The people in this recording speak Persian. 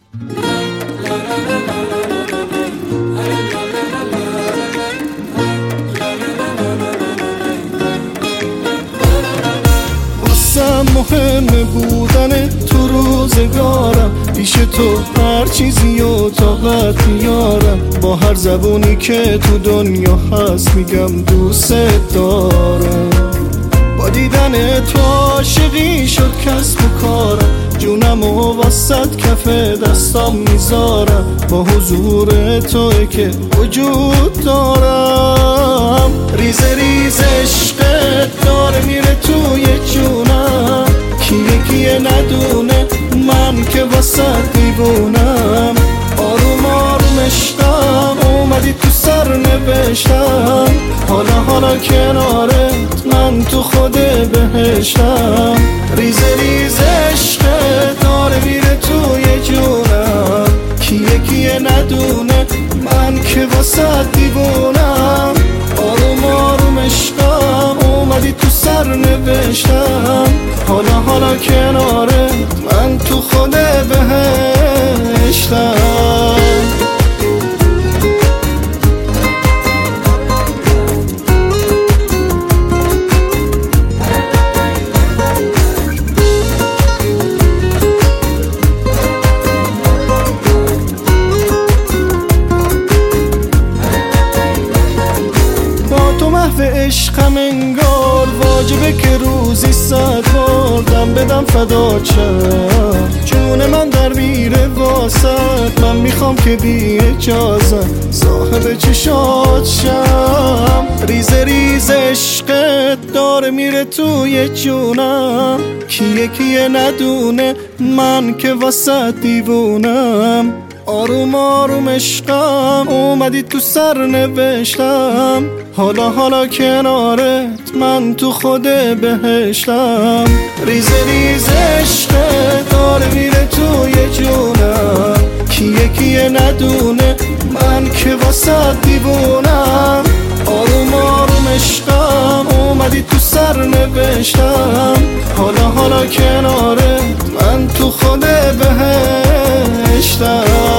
مهم بودن تو روزگارم، پیش تو هر چیزی و طاقت میارم. با هر زبونی که تو دنیا هست میگم دوست دارم. با دیدن تو عاشقی شد کسب و کارم، جونم و وسط کف دستام میذارم. با حضور توی که وجود دارم. ریز ریز عشقت داره میره توی جونم، کیه ندونه من که واسه دیوونم. آروم آروم عشقم اومدی تو سر نوشتم، حالا کنارت من تو خود بهشتم. ریز ریز عشقت داره میره توی جونم، کیه ندونه من که واسه دیوونم. آروم آروم عشقم اومدی تو سر نوشتم، حالا کنارت من تو خود بهشتم. محو عشقم انگار واجبه که روزی 100 بار دم بدم فدات شم. جون من در میره واسط، من میخوام که بی اجازه صاحب چشات شم. ریز ریز عشقت داره میره توی جونم، کیه ندونه من که واسه دیوونم. آروم آروم عشقم اومدی تو سر نوشتم، حالا کنارت من تو خود بهشتم. ریز ریز عشقت داره میره توی جونم، کیه ندونه من که واسه دیوونم. آروم آروم عشقم اومدی تو سر نوشتم، حالا کنارت من تو خود بهشتم.